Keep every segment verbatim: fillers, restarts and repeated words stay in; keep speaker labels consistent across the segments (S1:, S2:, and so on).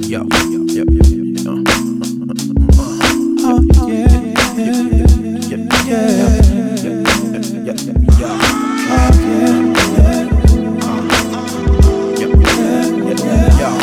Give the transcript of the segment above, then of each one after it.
S1: Yo, yo, yo, yo, yo. Oh yeah, yeah, yeah, yeah, yeah, yeah. Oh yeah, yeah, yeah, yeah, yeah.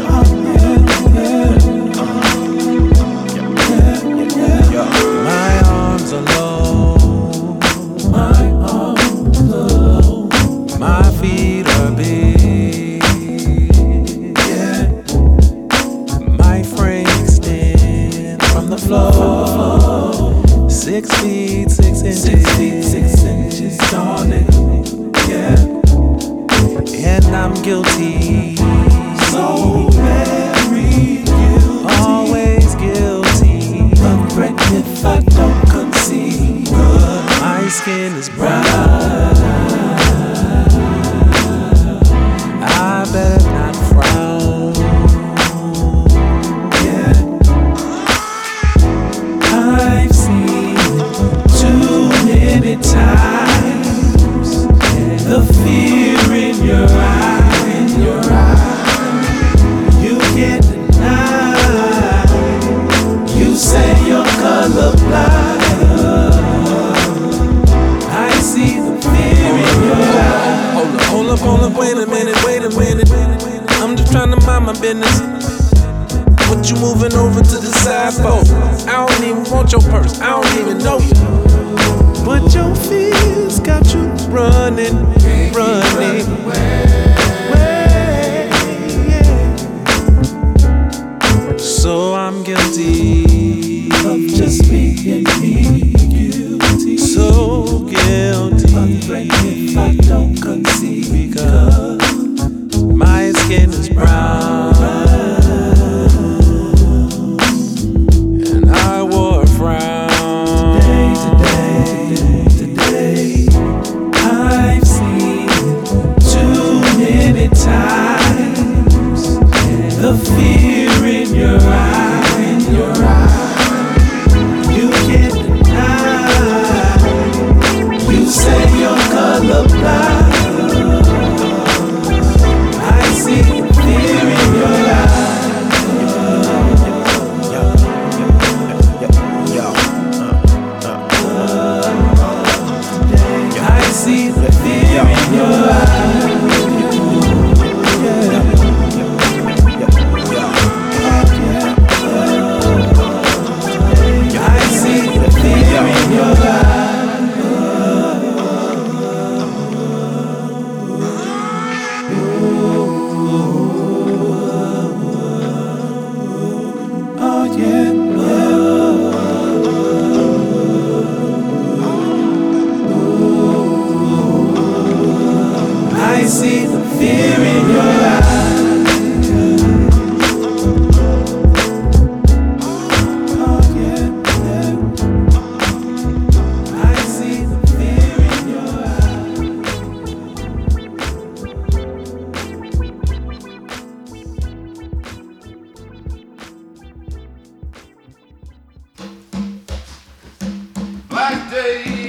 S1: My arms are low, my arms are low, my feet are big, yeah. My frame extends from the floor, six feet six inches, six feet six inches on it, yeah. And I'm guilty, so very guilty, always guilty. Regret if I don't concede. My skin is brown, I better not frown. Yeah, I've seen too many times the fear in your eye, in your eye. You can't deny. You say you're colorblind. I see the fear in your eye. Hold up, hold up, hold up, wait a minute, wait a minute. I'm just trying to mind my business. What you moving over to the side for? I don't even want your purse, I don't even know you. But your fears got you running, running away, yeah. So I'm guilty of just being guilty, so guilty. If I don't concede, because my skin is brown and I wore a frown. Today, today, today, I've seen too many times the fear in your eye, in your eye. You can't deny. You say you're colorblind. I see fear in your eye. I see the fear in your eye. I see the fear in your eye. Oh yeah, I see the fear in your eye. Oh yeah, yeah. I see the fear in your eye.
S2: Black day.